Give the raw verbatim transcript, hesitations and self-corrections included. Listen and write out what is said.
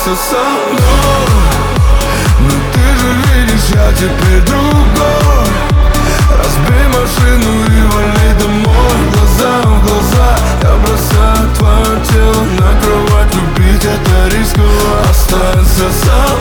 оставайся со мной. Но ты же видишь, я теперь другой. Разбей машину и вали домой. Глаза в глаза я бросаю твое тело на кровать. Любить это рисково. Останься со мной.